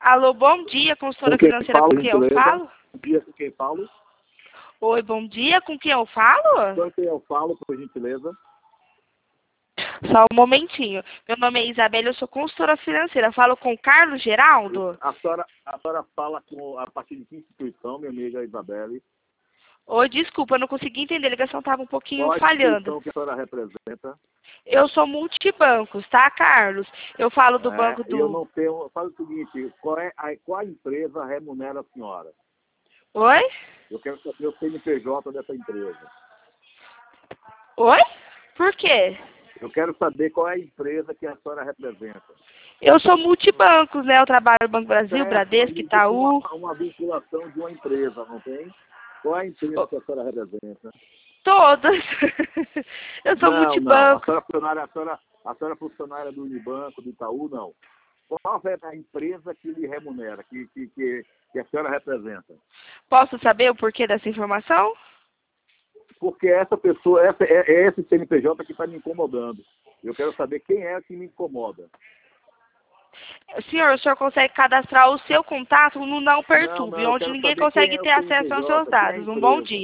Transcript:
Alô, bom dia, consultora Com quem financeira, falo, com quem eu gentileza? falo? Bom dia, com quem falo? Oi, bom dia, com quem eu falo? Com quem eu falo, por gentileza? Só um momentinho. Meu nome é Isabela, eu sou consultora financeira. Falo com o Carlos Geraldo? A senhora fala a partir de que instituição, minha amiga Isabelle? Oi, desculpa, eu não consegui entender, a ligação estava um pouquinho Qual a falhando. instituição que a senhora representa? Eu sou multibancos, tá, Carlos? Eu falo do banco E eu do... não tenho... Fala o seguinte, qual empresa remunera a senhora? Oi? Eu quero saber o CNPJ dessa empresa. Oi? Por quê? Eu quero saber qual é a empresa que a senhora representa. Eu sou multibancos, né? Eu trabalho no Banco Brasil, Certo, Bradesco, mas existe Itaú. uma vinculação de uma empresa, não tem? Qual é a empresa que a senhora representa? Todas. Eu sou Não, não. multibanco. A senhora é funcionária do Unibanco, do Itaú, não. Qual é a empresa que lhe remunera, que a senhora representa? Posso saber o porquê dessa informação? Porque essa pessoa, é esse CNPJ que está me incomodando. Eu quero saber quem é que me incomoda. Senhor, o senhor consegue cadastrar o seu contato no Não Não, Perturbe, eu onde quero ninguém saber quem consegue é o ter acesso aos seus CNPJ, quem é a dados. Um bom empresa. dia.